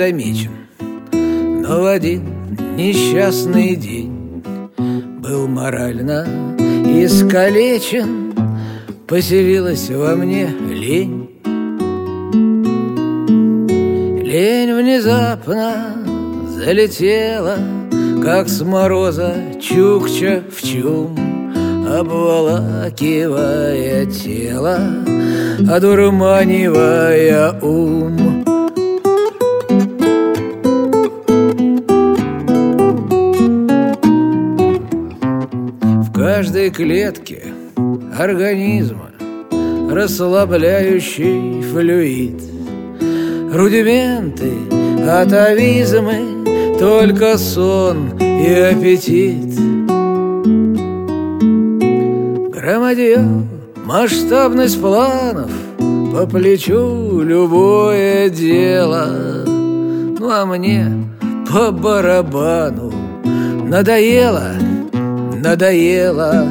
замечен, но в один несчастный день был морально искалечен. Поселилась во мне лень. Лень внезапно залетела, как с мороза чукча в чум, обволакивая тело, одурманивая ум. В каждой клетке организма расслабляющий флюид, рудименты атовизмы, только сон и аппетит. Громадье, масштабность планов, по плечу любое дело. Ну а мне по барабану надоело, надоело.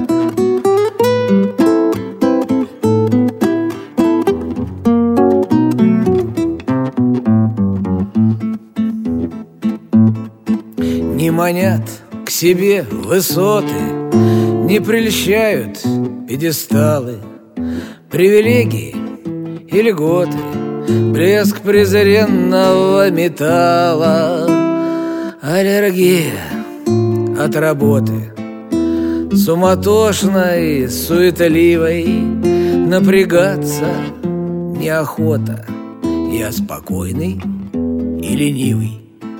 Не манят к себе высоты, не прельщают пьедесталы, привилегии и льготы, блеск презренного металла, аллергия от работы, суматошной, суетливой, напрягаться неохота. Я спокойный и ленивый.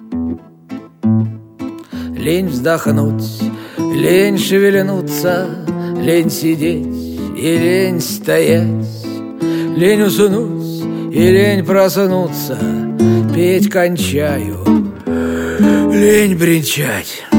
Лень вздохнуть, лень шевельнуться, лень сидеть и лень стоять, лень уснуть и лень проснуться, петь кончаю, лень бренчать.